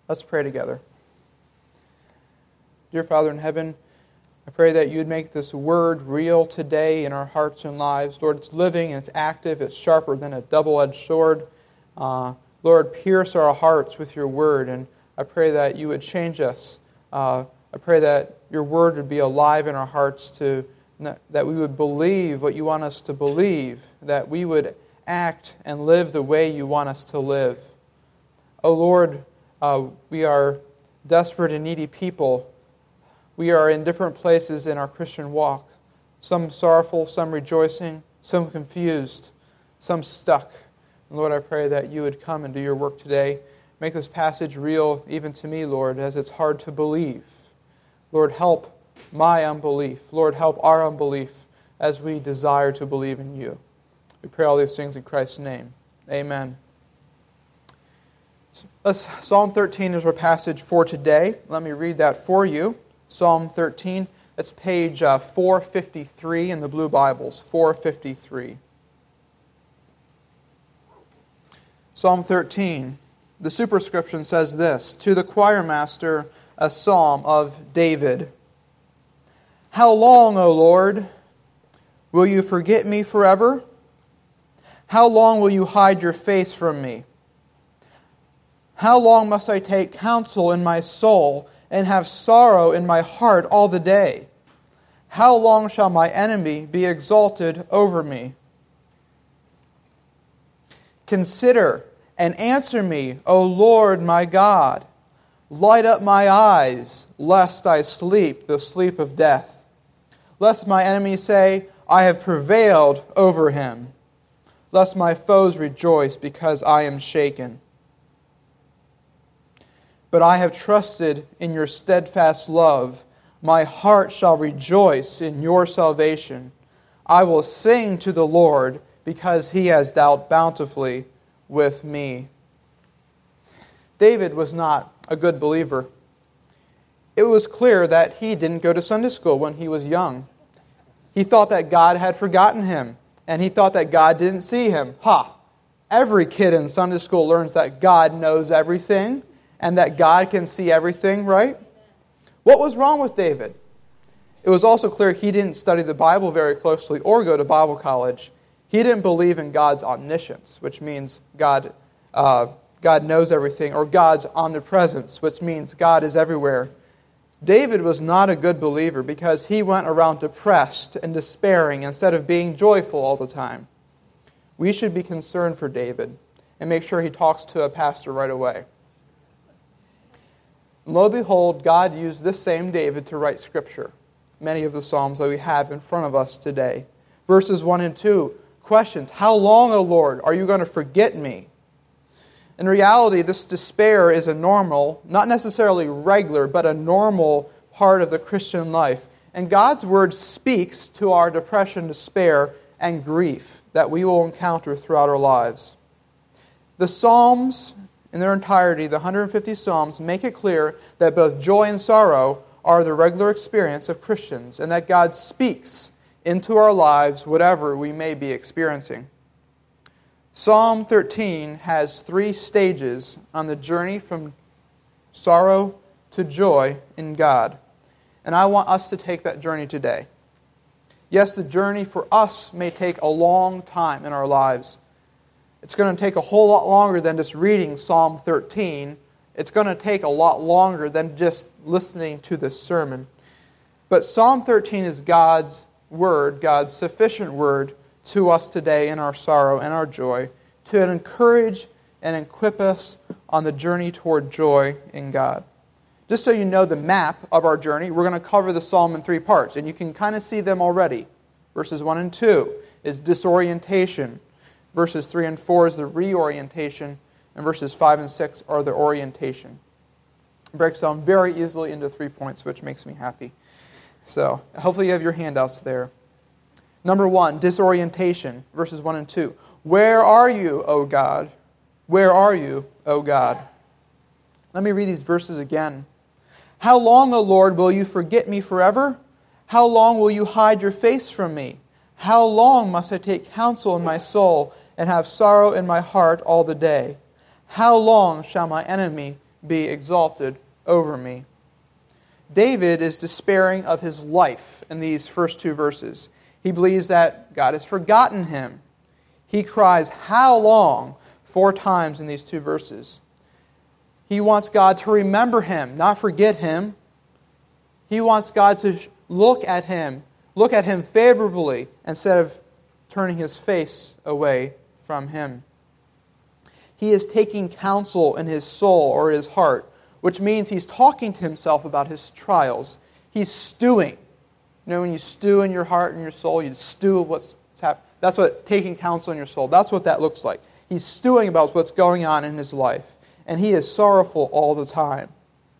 Let's pray together. Dear Father in heaven, I pray that you would make this word real today in our hearts and lives. Lord, it's living, it's active, it's sharper than a double-edged sword. Lord, pierce our hearts with your word, and I pray that you would change us. I pray that your word would be alive in our hearts, that we would believe what you want us to believe, that we would act and live the way you want us to live. Oh Lord, we are desperate and needy people. We are in different places in our Christian walk. Some sorrowful, some rejoicing, some confused, some stuck. And Lord, I pray that you would come and do your work today. Make this passage real even to me, Lord, as it's hard to believe. Lord, help my unbelief. Lord, help our unbelief as we desire to believe in you. We pray all these things in Christ's name. Amen. Psalm 13 is our passage for today. Let me read that for you. Psalm 13, that's page 453 in the Blue Bibles, 453. Psalm 13, the superscription says this: to the choir master, a psalm of David. How long, O Lord, will you forget me forever? How long will you hide your face from me? How long must I take counsel in my soul and have sorrow in my heart all the day? How long shall my enemy be exalted over me? Consider and answer me, O Lord my God. Light up my eyes, lest I sleep the sleep of death. Lest my enemies say, I have prevailed over him. Lest my foes rejoice because I am shaken. But I have trusted in your steadfast love. My heart shall rejoice in your salvation. I will sing to the Lord because he has dealt bountifully with me. David was not a good believer. It was clear that he didn't go to Sunday school when he was young. He thought that God had forgotten him, and he thought that God didn't see him. Every kid in Sunday school learns that God knows everything, and that God can see everything, right? What was wrong with David? It was also clear he didn't study the Bible very closely or go to Bible college. He didn't believe in God's omniscience, which means God knows everything, or God's omnipresence, which means God is everywhere. David was not a good believer because he went around depressed and despairing instead of being joyful all the time. We should be concerned for David and make sure he talks to a pastor right away. Lo and behold, God used this same David to write Scripture, many of the Psalms that we have in front of us today. Verses 1 and 2, questions. How long, O Lord, are you going to forget me? In reality, this despair is a normal, not necessarily regular, but a normal part of the Christian life. And God's Word speaks to our depression, despair, and grief that we will encounter throughout our lives. The Psalms in their entirety, the 150 Psalms, make it clear that both joy and sorrow are the regular experience of Christians, and that God speaks into our lives whatever we may be experiencing. Psalm 13 has 3 stages on the journey from sorrow to joy in God. And I want us to take that journey today. Yes, the journey for us may take a long time in our lives. It's going to take a whole lot longer than just reading Psalm 13. It's going to take a lot longer than just listening to this sermon. But Psalm 13 is God's Word, God's sufficient Word to us today in our sorrow and our joy, to encourage and equip us on the journey toward joy in God. Just so you know the map of our journey, we're going to cover the psalm in 3 parts, and you can kind of see them already. Verses 1 and 2 is disorientation. Verses 3 and 4 is the reorientation, and verses 5 and 6 are the orientation. It breaks down very easily into 3 points, which makes me happy. So, hopefully you have your handouts there. Number 1, disorientation, verses 1 and 2. Where are you, O God? Where are you, O God? Let me read these verses again. How long, O Lord, will you forget me forever? How long will you hide your face from me? How long must I take counsel in my soul and have sorrow in my heart all the day? How long shall my enemy be exalted over me. David is despairing of his life in these first two verses. He believes that God has forgotten him. He cries, "How long?" 4 times in these 2 verses. He wants God to remember him, not forget him. He wants God to look at him favorably instead of turning his face away from him. He is taking counsel in his soul or his heart, which means he's talking to himself about his trials. He's stewing. You know, when you stew in your heart and your soul, you stew what's happening. That's what taking counsel in your soul, that's what that looks like. He's stewing about what's going on in his life, and he is sorrowful all the time.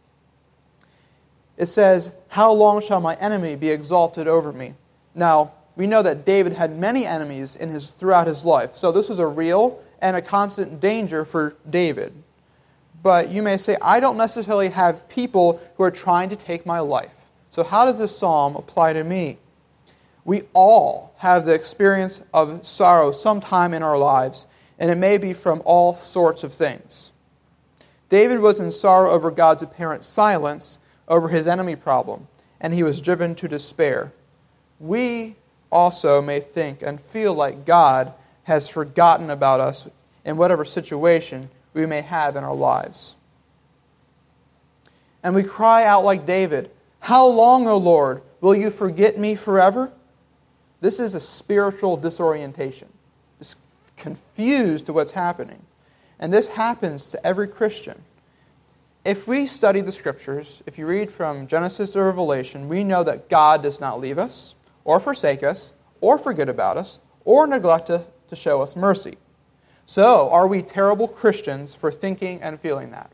It says, "How long shall my enemy be exalted over me?" Now, we know that David had many enemies throughout his life, so this was a real and a constant danger for David. But you may say, I don't necessarily have people who are trying to take my life. So how does this psalm apply to me? We all have the experience of sorrow sometime in our lives, and it may be from all sorts of things. David was in sorrow over God's apparent silence over his enemy problem, and he was driven to despair. We also may think and feel like God has forgotten about us in whatever situation we may have in our lives. And we cry out like David, "How long, O Lord, will you forget me forever?" This is a spiritual disorientation. It's confused to what's happening. And this happens to every Christian. If we study the Scriptures, if you read from Genesis to Revelation, we know that God does not leave us, or forsake us, or forget about us, or neglect to show us mercy. So, are we terrible Christians for thinking and feeling that?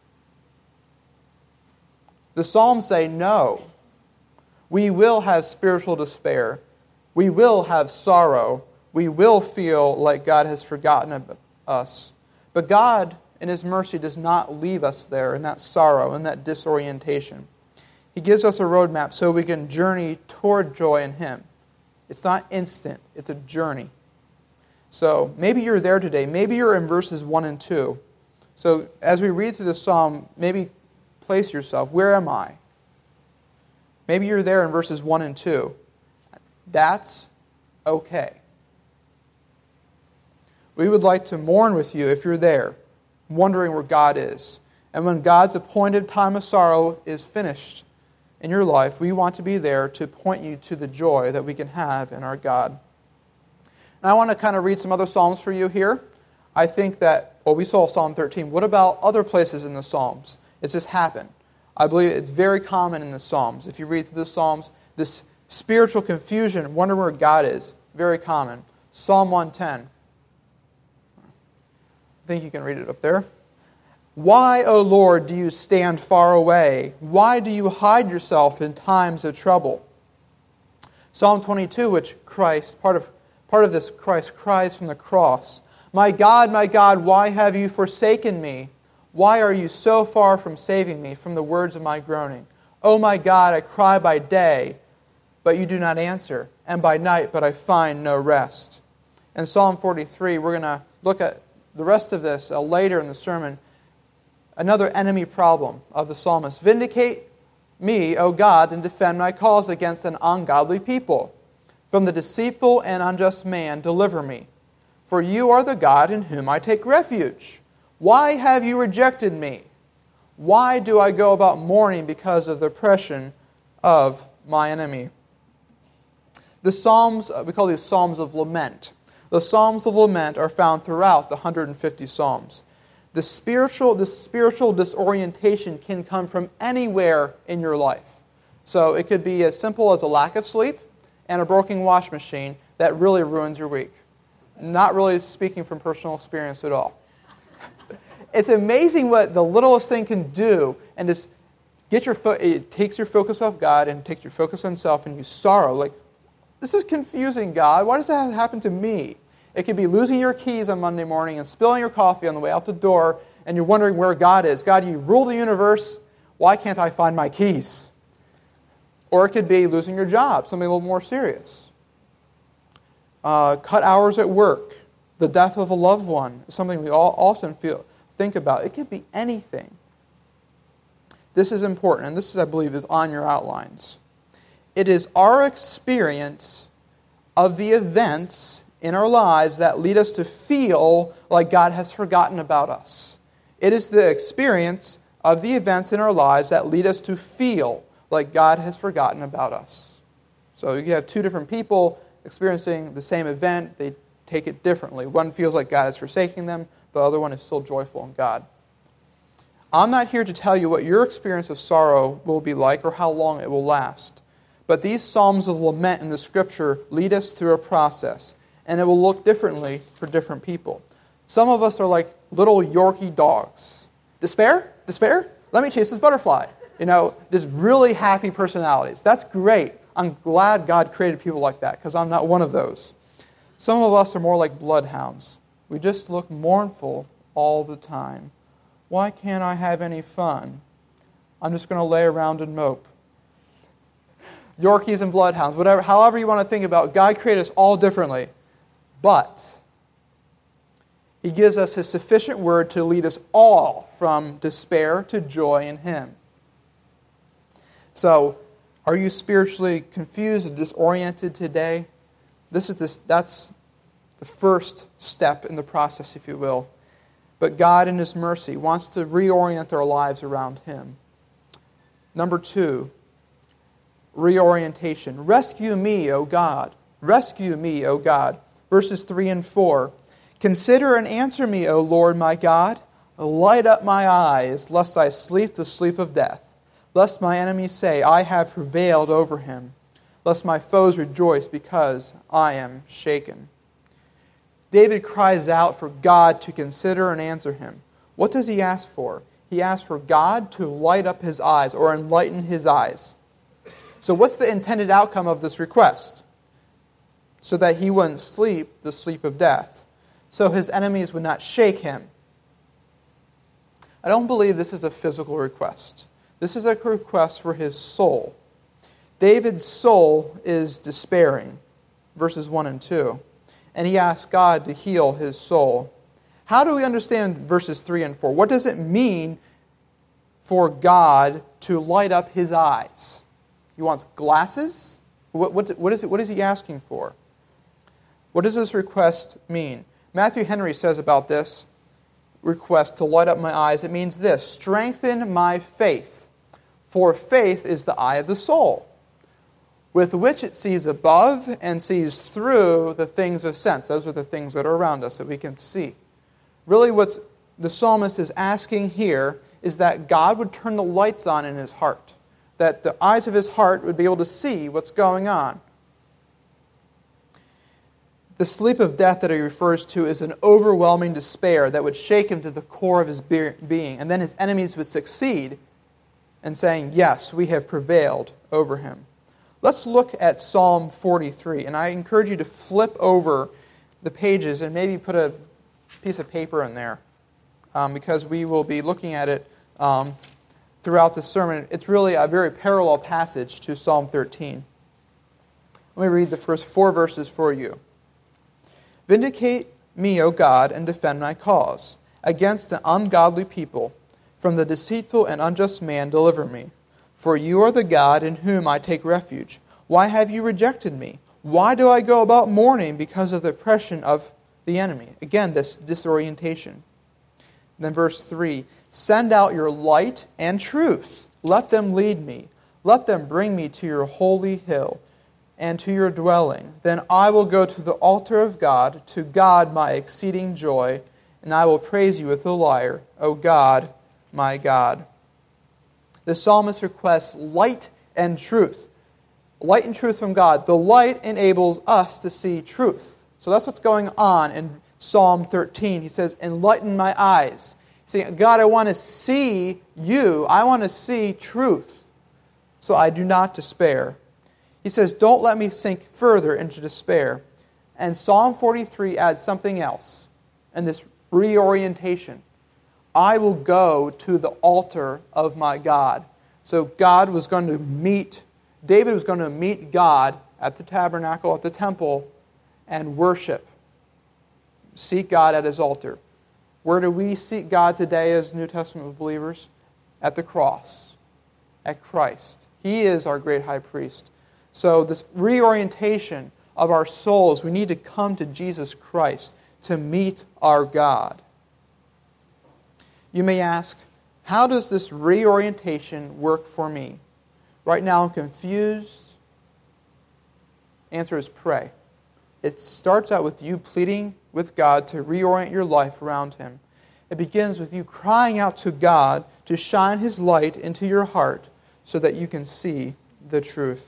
The Psalms say no. We will have spiritual despair. We will have sorrow. We will feel like God has forgotten us. But God, in His mercy, does not leave us there in that sorrow, in that disorientation. He gives us a roadmap so we can journey toward joy in Him. It's not instant. It's a journey. So maybe you're there today. Maybe you're in verses 1 and 2. So as we read through the psalm, maybe place yourself. Where am I? Maybe you're there in verses 1 and 2. That's okay. We would like to mourn with you if you're there, wondering where God is. And when God's appointed time of sorrow is finished in your life, we want to be there to point you to the joy that we can have in our God. And I want to kind of read some other Psalms for you here. I think that, we saw Psalm 13. What about other places in the Psalms? It's just happened. I believe it's very common in the Psalms. If you read through the Psalms, this spiritual confusion, wondering where God is, very common. Psalm 110. I think you can read it up there. "Why, O Lord, do you stand far away? Why do you hide yourself in times of trouble?" Psalm 22, which Christ, part of this, Christ cries from the cross, my God, why have you forsaken me? Why are you so far from saving me from the words of my groaning? Oh my God, I cry by day, but you do not answer, and by night, but I find no rest." In Psalm 43, we're going to look at the rest of this later in the sermon. Another enemy problem of the psalmist. "Vindicate me, O God, and defend my cause against an ungodly people. From the deceitful and unjust man, deliver me. For you are the God in whom I take refuge. Why have you rejected me? Why do I go about mourning because of the oppression of my enemy?" The Psalms, we call these Psalms of Lament. The Psalms of Lament are found throughout the 150 Psalms. The spiritual disorientation can come from anywhere in your life. So it could be as simple as a lack of sleep and a broken wash machine that really ruins your week. Not really speaking from personal experience at all. It's amazing what the littlest thing can do, and just it takes your focus off God and takes your focus on self, and you sorrow. Like, this is confusing, God. Why does that happen to me? It could be losing your keys on Monday morning and spilling your coffee on the way out the door, and you're wondering where God is. God, you rule the universe. Why can't I find my keys? Or it could be losing your job, something a little more serious. Cut hours at work, the death of a loved one, something we all often think about. It could be anything. This is important, and this is, I believe, is on your outlines. It is our experience of the events in our lives that lead us to feel like God has forgotten about us. It is the experience of the events in our lives that lead us to feel like God has forgotten about us. So you have two different people experiencing the same event. They take it differently. One feels like God is forsaking them. The other one is still joyful in God. I'm not here to tell you what your experience of sorrow will be like or how long it will last. But these psalms of lament in the Scripture lead us through a process, and it will look differently for different people. Some of us are like little Yorkie dogs. Despair? Despair? Let me chase this butterfly. Just really happy personalities. That's great. I'm glad God created people like that, because I'm not one of those. Some of us are more like bloodhounds. We just look mournful all the time. Why can't I have any fun? I'm just going to lay around and mope. Yorkies and bloodhounds, whatever, however you want to think about it, God created us all differently. But He gives us His sufficient word to lead us all from despair to joy in Him. So, are you spiritually confused and disoriented today? That's the first step in the process, if you will. But God, in His mercy, wants to reorient our lives around Him. Number 2, reorientation. Rescue me, O God. Rescue me, O God. Verses 3 and 4. Consider and answer me, O Lord my God. Light up my eyes, lest I sleep the sleep of death. Lest my enemies say, I have prevailed over him. Lest my foes rejoice because I am shaken. David cries out for God to consider and answer him. What does he ask for? He asks for God to light up his eyes or enlighten his eyes. So what's the intended outcome of this request? So that he wouldn't sleep the sleep of death. So his enemies would not shake him. I don't believe this is a physical request. This is a request for his soul. David's soul is despairing, verses 1 and 2. And he asks God to heal his soul. How do we understand verses 3 and 4? What does it mean for God to light up his eyes? He wants glasses? What is he asking for? What does this request mean? Matthew Henry says about this request to light up my eyes, it means this: strengthen my faith, for faith is the eye of the soul, with which it sees above and sees through the things of sense. Those are the things that are around us that we can see. Really what the psalmist is asking here is that God would turn the lights on in his heart, that the eyes of his heart would be able to see what's going on. The sleep of death that he refers to is an overwhelming despair that would shake him to the core of his being, and then his enemies would succeed in saying, yes, we have prevailed over him. Let's look at Psalm 43, and I encourage you to flip over the pages and maybe put a piece of paper in there, because we will be looking at it throughout the sermon. It's really a very parallel passage to Psalm 13. Let me read the first 4 verses for you. Vindicate me, O God, and defend my cause. Against the ungodly people, from the deceitful and unjust man, deliver me. For you are the God in whom I take refuge. Why have you rejected me? Why do I go about mourning because of the oppression of the enemy? Again, this disorientation. Then verse 3, send out your light and truth. Let them lead me. Let them bring me to your holy hill and to your dwelling. Then I will go to the altar of God, to God my exceeding joy, and I will praise you with the lyre, O God, my God. The psalmist requests light and truth. Light and truth from God. The light enables us to see truth. So that's what's going on in Psalm 13. He says, enlighten my eyes. See, God, I want to see you. I want to see truth, so I do not despair. He says, don't let me sink further into despair. And Psalm 43 adds something else, and this reorientation. I will go to the altar of my God. So David was going to meet God at the tabernacle, at the temple, and worship. Seek God at his altar. Where do we seek God today as New Testament believers? At the cross. at Christ. He is our great high priest. So this reorientation of our souls, we need to come to Jesus Christ to meet our God. You may ask, how does this reorientation work for me? Right now I'm confused. Answer is pray. It starts out with you pleading with God to reorient your life around Him. It begins with you crying out to God to shine His light into your heart so that you can see the truth.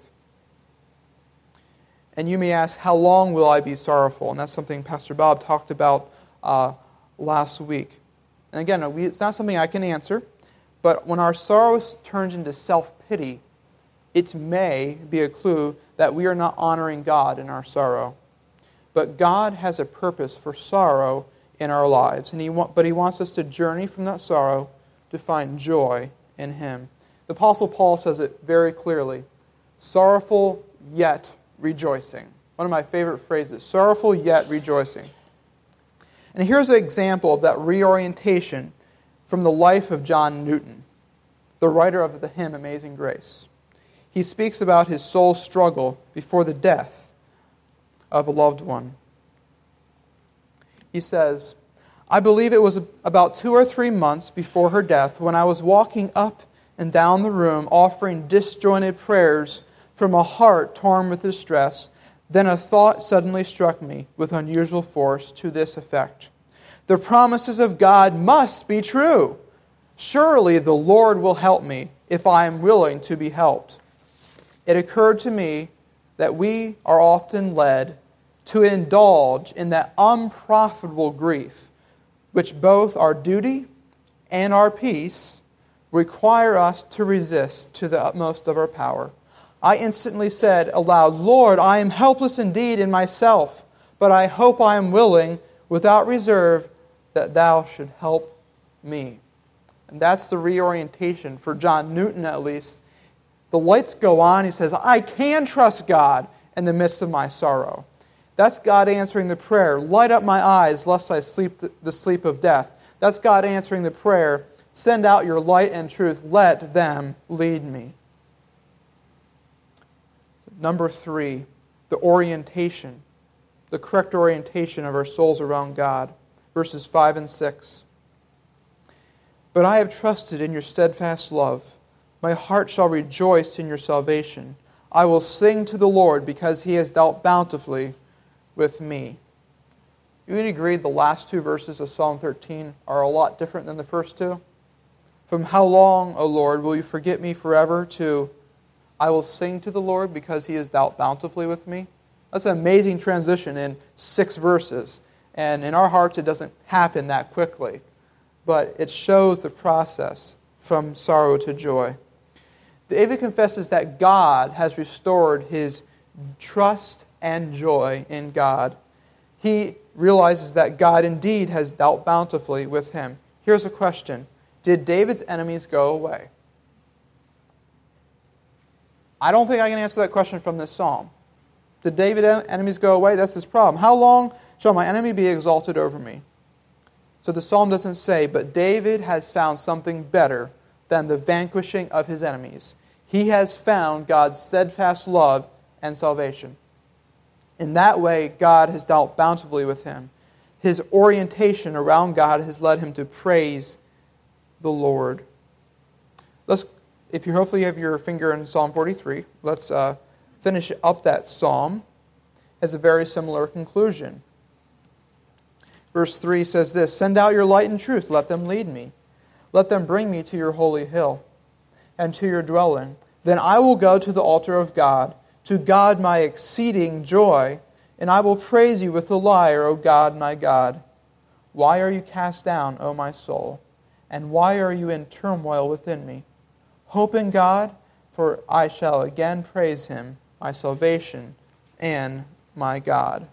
And you may ask, how long will I be sorrowful? And that's something Pastor Bob talked about last week. And again, it's not something I can answer, but when our sorrow turns into self-pity, it may be a clue that we are not honoring God in our sorrow. But God has a purpose for sorrow in our lives, but He wants us to journey from that sorrow to find joy in Him. The Apostle Paul says it very clearly, sorrowful yet rejoicing. One of my favorite phrases, sorrowful yet rejoicing. And here's an example of that reorientation from the life of John Newton, the writer of the hymn Amazing Grace. He speaks about his soul's struggle before the death of a loved one. He says, I believe it was about 2 or 3 months before her death when I was walking up and down the room offering disjointed prayers from a heart torn with distress. Then a thought suddenly struck me with unusual force to this effect. The promises of God must be true. Surely the Lord will help me if I am willing to be helped. It occurred to me that we are often led to indulge in that unprofitable grief, which both our duty and our peace require us to resist to the utmost of our power. I instantly said aloud, Lord, I am helpless indeed in myself, but I hope I am willing, without reserve, that Thou should help me. And that's the reorientation for John Newton, at least. The lights go on. He says, I can trust God in the midst of my sorrow. That's God answering the prayer, light up my eyes, lest I sleep the sleep of death. That's God answering the prayer, send out your light and truth, let them lead me. Number 3, the orientation, the correct orientation of our souls around God. Verses 5 and 6. But I have trusted in your steadfast love. My heart shall rejoice in your salvation. I will sing to the Lord because He has dealt bountifully with me. You would agree the last 2 verses of Psalm 13 are a lot different than the first 2? From how long, O Lord, will you forget me forever, to I will sing to the Lord because He has dealt bountifully with me. That's an amazing transition in 6 verses. And in our hearts, it doesn't happen that quickly. But it shows the process from sorrow to joy. David confesses that God has restored his trust and joy in God. He realizes that God indeed has dealt bountifully with him. Here's a question. Did David's enemies go away? I don't think I can answer that question from this psalm. Did David's enemies go away? That's his problem. How long shall my enemy be exalted over me? So the psalm doesn't say, but David has found something better than the vanquishing of his enemies. He has found God's steadfast love and salvation. In that way, God has dealt bountifully with him. His orientation around God has led him to praise the Lord. Hopefully you have your finger in Psalm 43, let's finish up that psalm as a very similar conclusion. Verse 3 says this, Send out your light and truth, let them lead me. Let them bring me to your holy hill and to your dwelling. Then I will go to the altar of God, to God my exceeding joy, and I will praise you with the lyre, O God, my God. Why are you cast down, O my soul? And why are you in turmoil within me? Hope in God, for I shall again praise Him, my salvation and my God.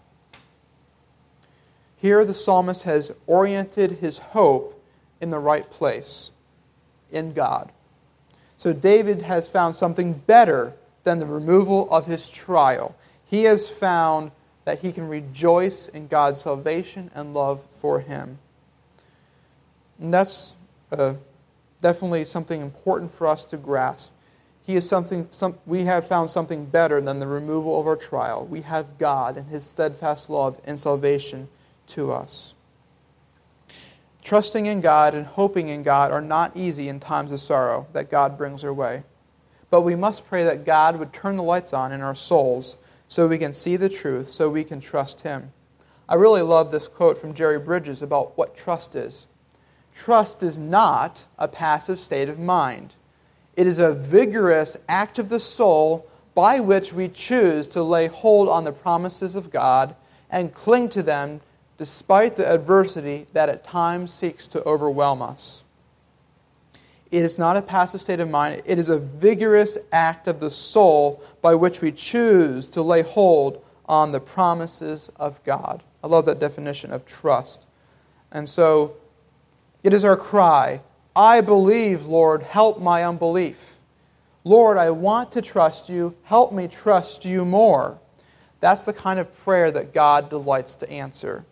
Here the psalmist has oriented his hope in the right place, in God. So David has found something better than the removal of his trial. He has found that he can rejoice in God's salvation and love for him. And that's definitely something important for us to grasp. we have found something better than the removal of our trial. We have God and His steadfast love and salvation to us. Trusting in God and hoping in God are not easy in times of sorrow that God brings our way. But we must pray that God would turn the lights on in our souls so we can see the truth, so we can trust Him. I really love this quote from Jerry Bridges about what trust is. Trust is not a passive state of mind. It is a vigorous act of the soul by which we choose to lay hold on the promises of God and cling to them despite the adversity that at times seeks to overwhelm us. It is not a passive state of mind. It is a vigorous act of the soul by which we choose to lay hold on the promises of God. I love that definition of trust. And so, it is our cry, I believe, Lord, help my unbelief. Lord, I want to trust you. Help me trust you more. That's the kind of prayer that God delights to answer.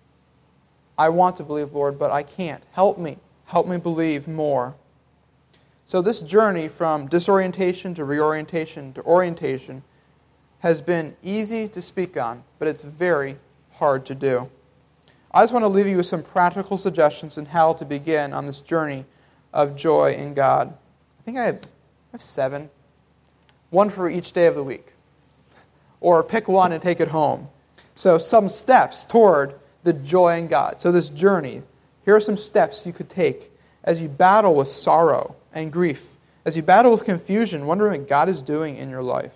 I want to believe, Lord, but I can't. Help me. Help me believe more. So this journey from disorientation to reorientation to orientation has been easy to speak on, but it's very hard to do. I just want to leave you with some practical suggestions on how to begin on this journey of joy in God. I think I have 7. One for each day of the week. Or pick one and take it home. So some steps toward the joy in God. So this journey, here are some steps you could take as you battle with sorrow and grief, as you battle with confusion, wondering what God is doing in your life.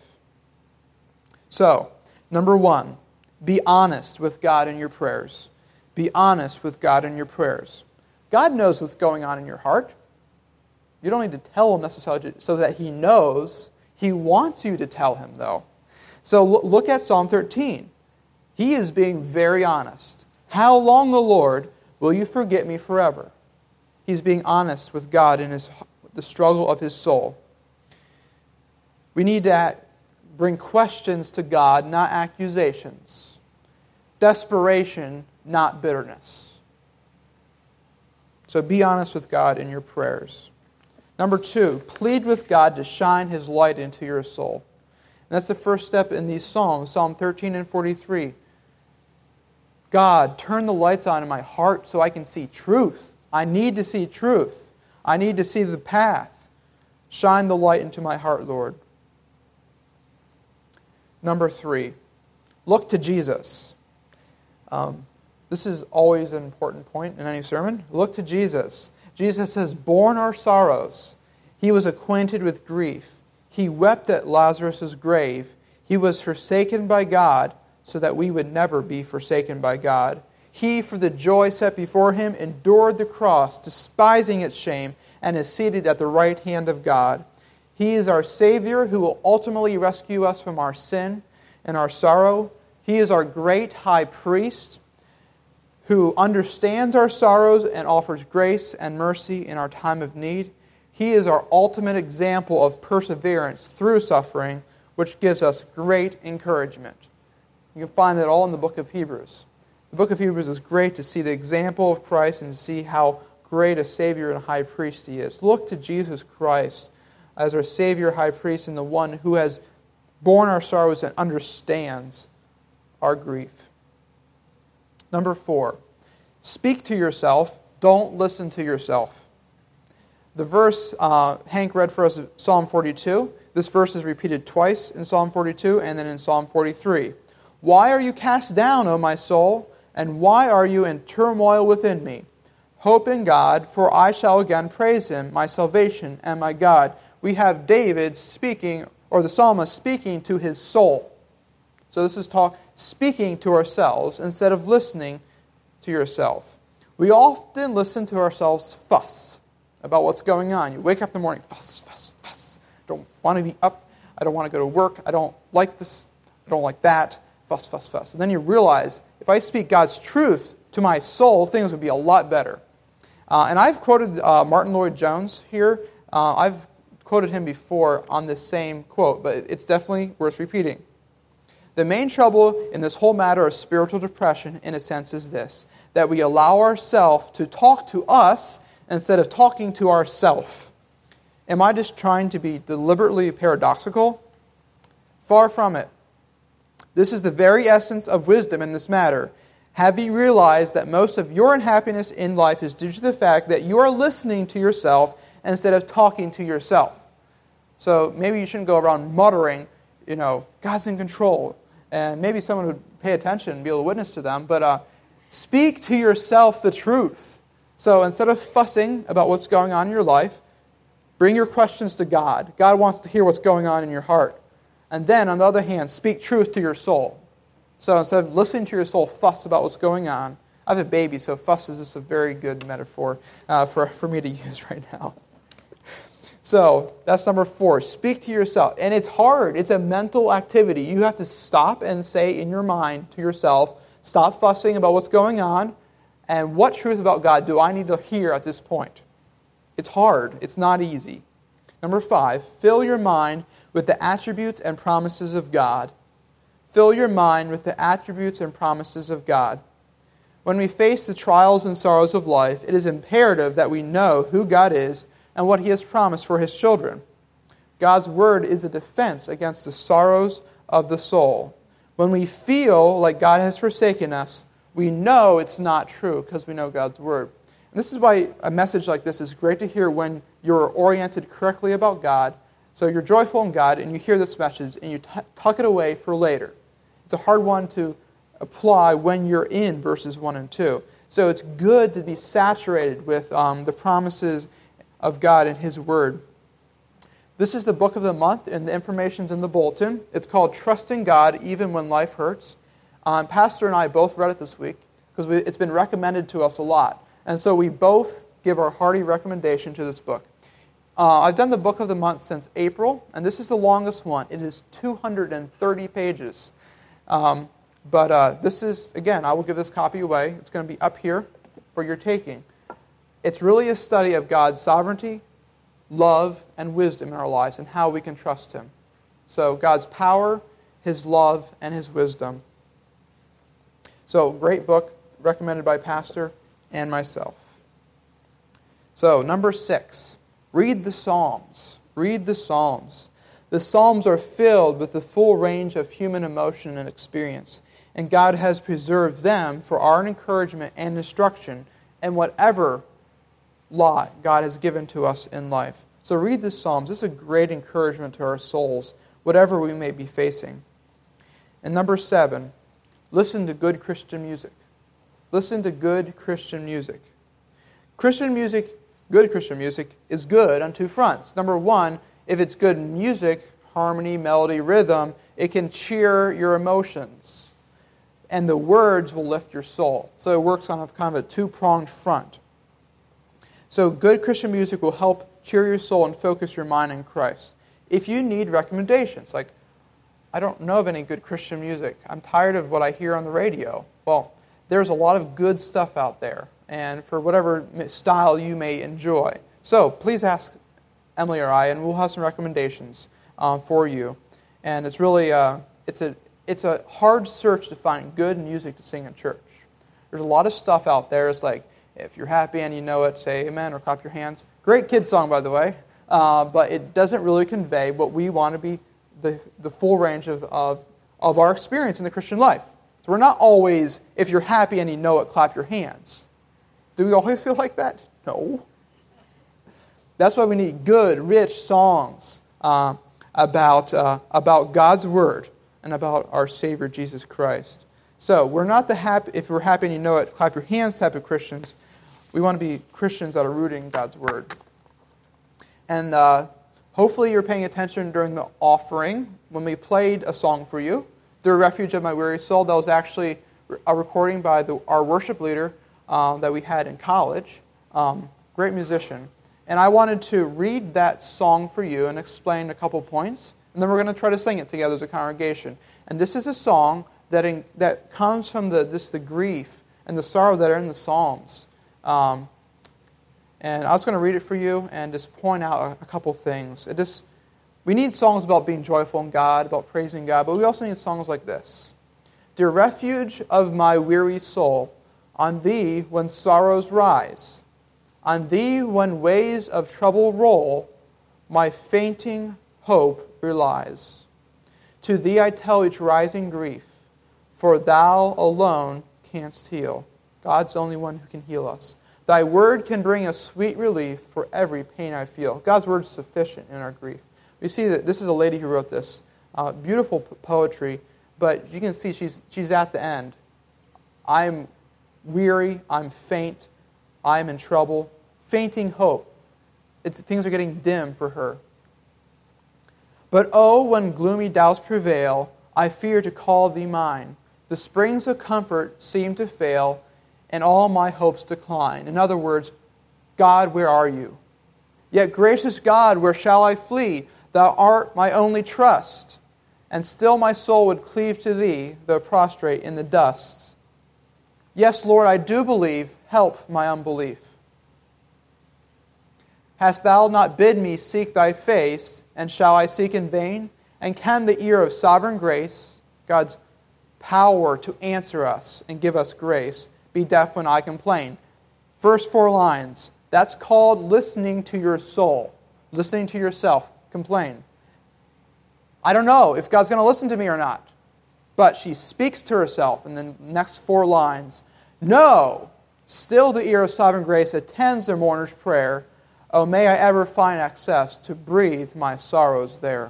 So, number 1, be honest with God in your prayers. Be honest with God in your prayers. God knows what's going on in your heart. You don't need to tell Him necessarily so that He knows. He wants you to tell Him, though. So look at Psalm 13. He is being very honest. How long, O Lord, will you forget me forever? He's being honest with God in the struggle of his soul. We need to bring questions to God, not accusations. Desperation, not bitterness. So be honest with God in your prayers. Number 2, plead with God to shine His light into your soul. And that's the first step in these Psalms, Psalm 13 and 43. God, turn the lights on in my heart so I can see truth. I need to see truth. I need to see the path. Shine the light into my heart, Lord. Number 3, look to Jesus. This is always an important point in any sermon. Look to Jesus. Jesus has borne our sorrows. He was acquainted with grief. He wept at Lazarus' grave. He was forsaken by God so that we would never be forsaken by God. He, for the joy set before Him, endured the cross, despising its shame, and is seated at the right hand of God. He is our Savior who will ultimately rescue us from our sin and our sorrow. He is our great high priest who understands our sorrows and offers grace and mercy in our time of need. He is our ultimate example of perseverance through suffering, which gives us great encouragement. You can find that all in the book of Hebrews. The book of Hebrews is great to see the example of Christ and to see how great a Savior and high priest He is. Look to Jesus Christ as our Savior, high priest, and the one who has borne our sorrows and understands our grief. Number 4, speak to yourself, don't listen to yourself. The verse Hank read for us, Psalm 42. This verse is repeated twice in Psalm 42 and then in Psalm 43. Why are you cast down, O my soul? And why are you in turmoil within me? Hope in God, for I shall again praise Him, my salvation and my God. We have David speaking, or the psalmist speaking to his soul. So this is speaking to ourselves instead of listening to yourself. We often listen to ourselves fuss about what's going on. You wake up in the morning, fuss, fuss, fuss. I don't want to be up. I don't want to go to work. I don't like this. I don't like that. Fuss, fuss, fuss. And then you realize, if I speak God's truth to my soul, things would be a lot better. And I've quoted Martin Lloyd-Jones here. I've quoted him before on this same quote, but it's definitely worth repeating. The main trouble in this whole matter of spiritual depression, in a sense, is this, that we allow ourselves to talk to us instead of talking to ourselves. Am I just trying to be deliberately paradoxical? Far from it. This is the very essence of wisdom in this matter. Have you realized that most of your unhappiness in life is due to the fact that you are listening to yourself instead of talking to yourself? So maybe you shouldn't go around muttering, God's in control. And maybe someone would pay attention and be able to witness to them. But speak to yourself the truth. So instead of fussing about what's going on in your life, bring your questions to God. God wants to hear what's going on in your heart. And then, on the other hand, speak truth to your soul. So instead of listening to your soul fuss about what's going on, I have a baby, so fuss is just a very good metaphor for me to use right now. So that's number 4. Speak to yourself. And it's hard. It's a mental activity. You have to stop and say in your mind to yourself, stop fussing about what's going on, and what truth about God do I need to hear at this point? It's hard. It's not easy. Number 5, fill your mind with the attributes and promises of God. Fill your mind with the attributes and promises of God. When we face the trials and sorrows of life, it is imperative that we know who God is and what He has promised for His children. God's Word is a defense against the sorrows of the soul. When we feel like God has forsaken us, we know it's not true because we know God's Word. And this is why a message like this is great to hear when you're oriented correctly about God. So you're joyful in God and you hear this message and you tuck it away for later. It's a hard one to apply when you're in verses 1 and 2. So it's good to be saturated with the promises of God and His Word. This is the book of the month, and the information's in the bulletin. It's called Trusting God Even When Life Hurts. Pastor and I both read it this week because it's been recommended to us a lot. And so we both give our hearty recommendation to this book. I've done the book of the month since April, and this is the longest one. It is 230 pages. But this is, again, I will give this copy away. It's going to be up here for your taking. It's really a study of God's sovereignty, love, and wisdom in our lives and how we can trust Him. So God's power, His love, and His wisdom. So great book, recommended by Pastor and myself. So number 6, read the Psalms. Read the Psalms. The Psalms are filled with the full range of human emotion and experience, and God has preserved them for our encouragement and instruction in whatever lot God has given to us in life. So read the Psalms. This is a great encouragement to our souls, whatever we may be facing. And number 7, listen to good Christian music. Listen to good Christian music. Christian music, good Christian music, is good on two fronts. Number 1, if it's good music, harmony, melody, rhythm, it can cheer your emotions. And the words will lift your soul. So it works on a kind of a two-pronged front. So good Christian music will help cheer your soul and focus your mind on Christ. If you need recommendations, like, I don't know of any good Christian music, I'm tired of what I hear on the radio. Well, there's a lot of good stuff out there, and for whatever style you may enjoy. So please ask Emily or I, and we'll have some recommendations for you. And it's really it's a hard search to find good music to sing in church. There's a lot of stuff out there. It's like, if you're happy and you know it, say amen or clap your hands. Great kid song, by the way, but it doesn't really convey what we want to be the full range of our experience in the Christian life. So we're not always, if you're happy and you know it, clap your hands. Do we always feel like that? No. That's why we need good, rich songs about God's Word and about our Savior, Jesus Christ. So we're not the happy, if we're happy and you know it, clap your hands type of Christians. We want to be Christians that are rooted in God's Word. And hopefully you're paying attention during the offering when we played a song for you, The Refuge of My Weary Soul. That was actually a recording by our worship leader that we had in college. Great musician. And I wanted to read that song for you and explain a couple points. And then we're going to try to sing it together as a congregation. And this is a song that comes from the grief and the sorrow that are in the Psalms. And I was going to read it for you and just point out a couple things. We need songs about being joyful in God, about praising God, but we also need songs like this. Dear refuge of my weary soul, on thee when sorrows rise, on thee when waves of trouble roll, my fainting hope relies. To thee I tell each rising grief, for thou alone canst heal. God's the only one who can heal us. Thy word can bring us sweet relief for every pain I feel. God's word is sufficient in our grief. You see that this is a lady who wrote this. Beautiful poetry, but you can see she's at the end. I'm weary, I'm faint, I'm in trouble. Fainting hope. Things are getting dim for her. But oh, when gloomy doubts prevail, I fear to call thee mine. The springs of comfort seem to fail, and all my hopes decline. In other words, God, where are you? Yet, gracious God, where shall I flee? Thou art my only trust. And still my soul would cleave to thee, though prostrate in the dust. Yes, Lord, I do believe. Help my unbelief. Hast thou not bid me seek thy face, and shall I seek in vain? And can the ear of sovereign grace, God's power to answer us and give us grace, be deaf when I complain? First 4 lines, that's called listening to your soul, listening to yourself complain. I don't know if God's going to listen to me or not. But she speaks to herself in the next 4 lines. No, still the ear of sovereign grace attends their mourner's prayer. Oh, may I ever find access to breathe my sorrows there.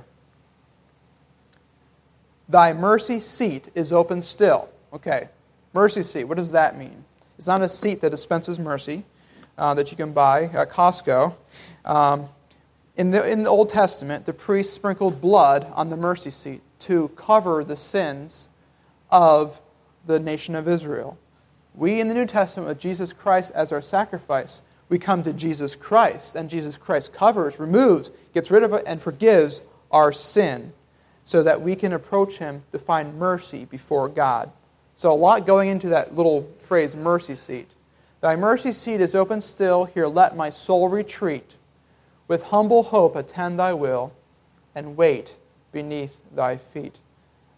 Thy mercy seat is open still. Okay, mercy seat, what does that mean? It's not a seat that dispenses mercy that you can buy at Costco. In the Old Testament, the priest sprinkled blood on the mercy seat to cover the sins of the nation of Israel. We in the New Testament, with Jesus Christ as our sacrifice, we come to Jesus Christ, and Jesus Christ covers, removes, gets rid of it, and forgives our sin so that we can approach Him to find mercy before God. So a lot going into that little phrase, mercy seat. Thy mercy seat is open still, here let my soul retreat. With humble hope attend thy will, and wait beneath thy feet.